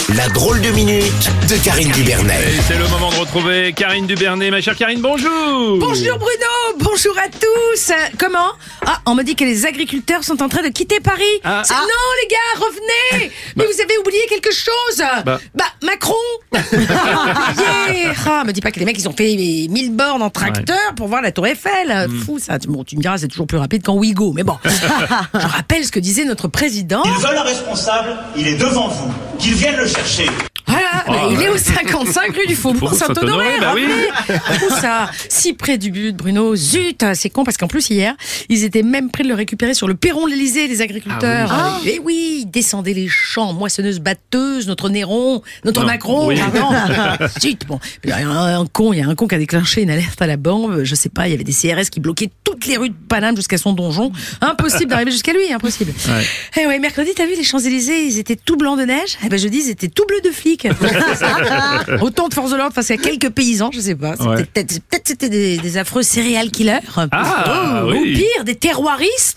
La drôle de minute de Karine Dubernet. Et c'est le moment de retrouver Karine Dubernet. Ma chère Karine, bonjour. Bonjour Bruno, bonjour à tous. Comment? On me dit que les agriculteurs sont en train de quitter Paris. Non les gars, revenez. Mais vous avez oublié quelque chose. Macron. Me dis pas que les mecs ils ont fait 1000 bornes en tracteur pour voir la tour Eiffel. Fou ça. Bon, tu me diras c'est toujours plus rapide qu'en Ouigo. Mais bon, je rappelle ce que disait notre président. Ils veulent un responsable, il est devant vous. Qu'ils viennent le chercher. Voilà, il est au 55 rue du Faubourg Saint-Honoré. Oui. Où ça? Si près du but, Bruno. Zut, c'est con parce qu'en plus hier, ils étaient même prêts de le récupérer sur le perron de l'Élysée, les agriculteurs. Et oui, ils descendaient les champs, moissonneuses, batteuses, notre Néron, notre Macron. Oui. Pardon. Zut, bon. Il y a un con qui a déclenché une alerte à la bombe. Je sais pas, il y avait des CRS qui bloquaient toutes les rues de Paname jusqu'à son donjon. Impossible d'arriver jusqu'à lui, impossible. Et ouais, mercredi, t'as vu les Champs-Élysées, ils étaient tout blancs de neige. Jeudi, ils étaient tout bleus de flics. Autant de force de l'ordre face à quelques paysans, je sais pas. Peut-être c'était des affreux serial killers. Ou pire, des terroiristes.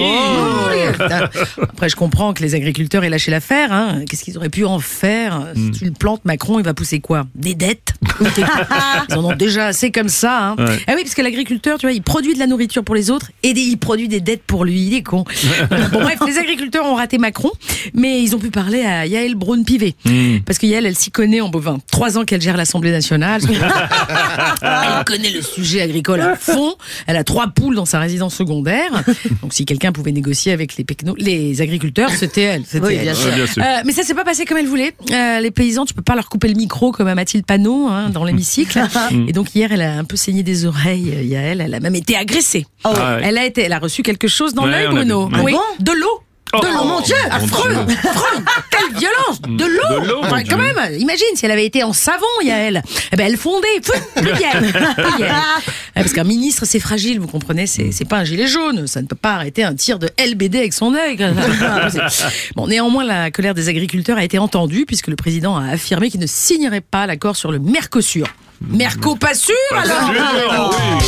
Après, je comprends que les agriculteurs aient lâché l'affaire. Qu'est-ce qu'ils auraient pu en faire? Si tu le plantes, Macron, il va pousser quoi? Des dettes. Ils en ont déjà assez comme ça. Ah oui, parce que l'agriculteur, tu vois, il produit de la nourriture pour les autres et il produit des dettes pour lui. Il est con. Bon, bref, les agriculteurs ont raté Macron, mais ils ont pu parler à Yael Braun-Pivet. Parce que Yael, elle s'y connaît en bovin. 3 ans qu'elle gère l'Assemblée nationale. Elle connaît le sujet agricole à fond. Elle a 3 poules dans sa résidence secondaire. Donc si quelqu'un pouvait négocier avec les agriculteurs, c'était elle. Bien sûr. Mais ça s'est pas passé comme elle voulait. Les paysans, tu peux pas leur couper le micro comme à Mathilde Panot dans l'hémicycle. Et donc hier, elle a un peu saigné des oreilles. Yael, elle a même été agressée. Elle a reçu quelque chose dans l'œil, Bruno. Oui, de l'eau. De l'eau, mon Dieu, affreux, quelle violence, de l'eau, quand même, imagine si elle avait été en savon, Yael, elle fondait, plus Yael. Parce qu'un ministre c'est fragile, vous comprenez, c'est pas un gilet jaune, ça ne peut pas arrêter un tir de LBD avec son œil. Bon, néanmoins la colère des agriculteurs a été entendue puisque le président a affirmé qu'il ne signerait pas l'accord sur le Mercosur. Merco pas sûr alors?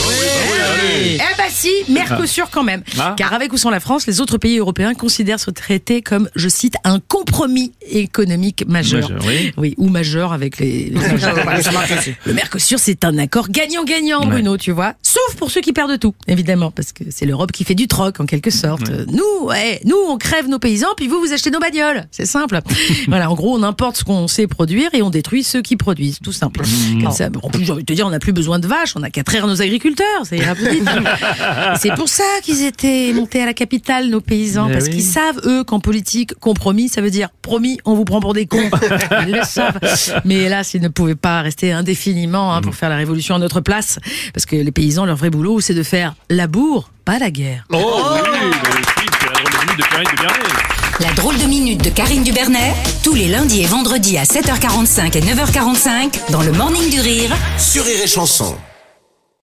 Si, Mercosur quand même. Car avec ou sans la France, les autres pays européens considèrent ce traité comme, je cite, un compromis économique majeur. Oui, ou majeur avec les Le Mercosur, c'est un accord gagnant-gagnant, Bruno, tu vois. Sauf pour ceux qui perdent tout, évidemment, parce que c'est l'Europe qui fait du troc, en quelque sorte. Nous, on crève nos paysans, puis vous achetez nos bagnoles. C'est simple. Voilà, en gros, on importe ce qu'on sait produire et on détruit ceux qui produisent, tout simple. Comme ça, en plus, j'ai envie de te dire, on n'a plus besoin de vaches, on n'a qu'à traire nos agriculteurs, ça ira plus vite. C'est pour ça qu'ils étaient montés à la capitale, nos paysans, parce qu'ils savent, eux, qu'en politique, compromis, ça veut dire promis, on vous prend pour des cons. Ils le savent. Mais hélas, ils ne pouvaient pas rester indéfiniment pour faire la révolution à notre place, parce que les paysans, leur vrai boulot, c'est de faire labour, pas la guerre. C'est la drôle de minute de Karine Dubernet. La drôle de minute de Karine Dubernet, tous les lundis et vendredis à 7h45 et 9h45 dans le Morning du Rire Sur Rire et Chanson.